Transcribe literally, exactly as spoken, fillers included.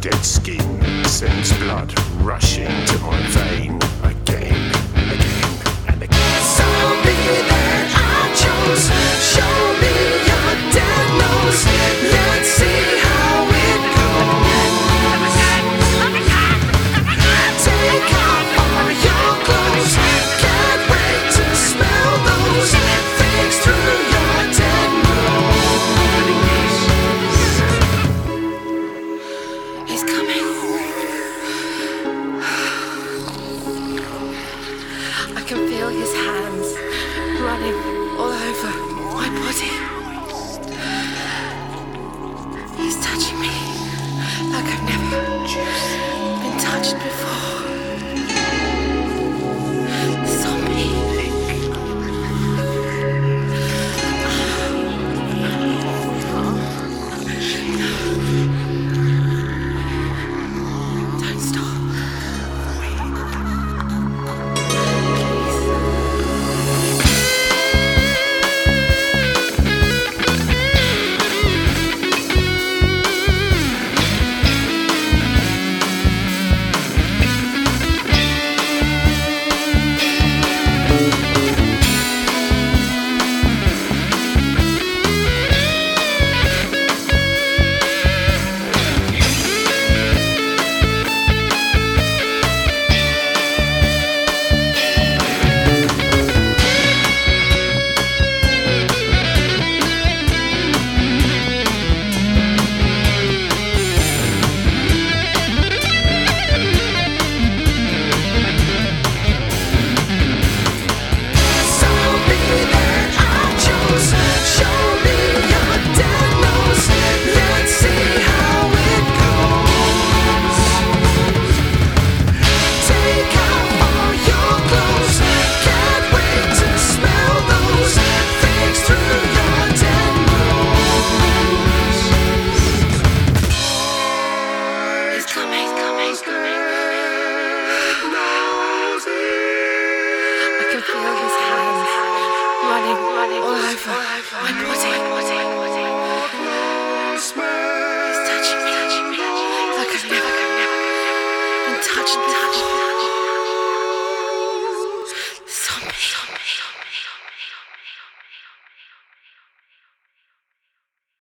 dead skin sends blood rushing to my vein again, again, and again. So be that I chose. Show me your dead nose. Let's see how it goes. Take off all your clothes. Can't wait to smell those things through your dead nose. He's coming. I can feel his hands running all over my body. He's touching me like I've never been touched before. Zombie. Don't stop. Running, running all over my body. He's touching me like I've never been touched before.